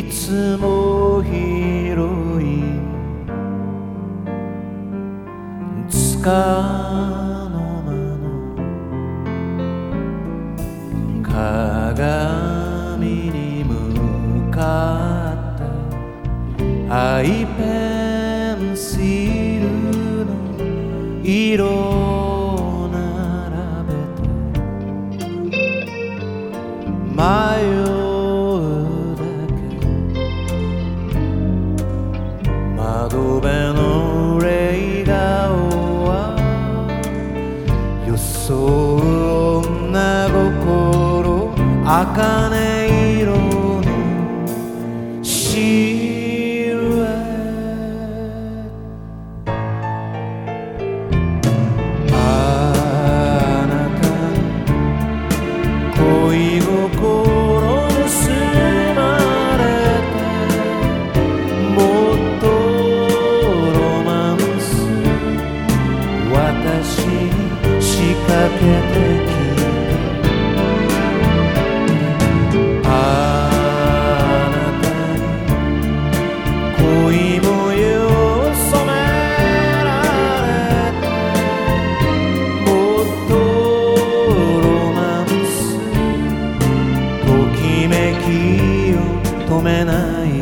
いつも広いつかの間の鏡に向かってアイペンシルの色を並べて迷うだけ窓辺のレイ顔は装う女心茜色のシルエットあなたの恋心盗まれてもっとロマンス私に仕掛けてき止めない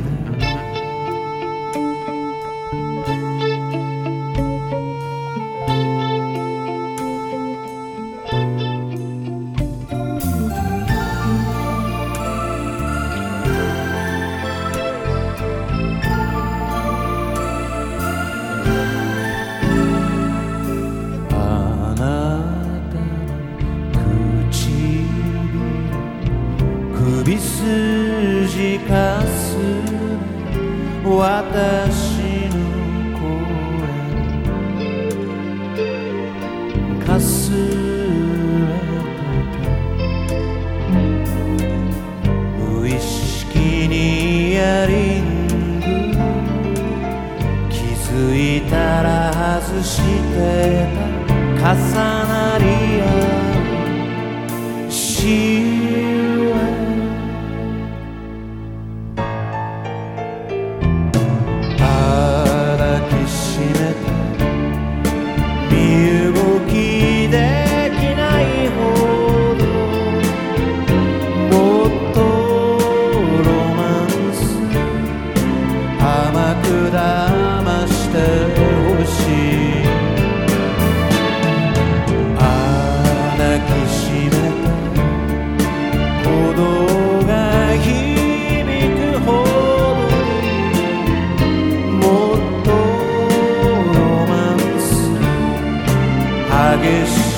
あなたの唇首筋かすめ私の声かすれてて無意識にイヤリング気づいたら外してた重なり合うシルエット身動きできないほどもっとロマンス甘く騙してほしい抱きしめて鼓動が響くほどもっと激しい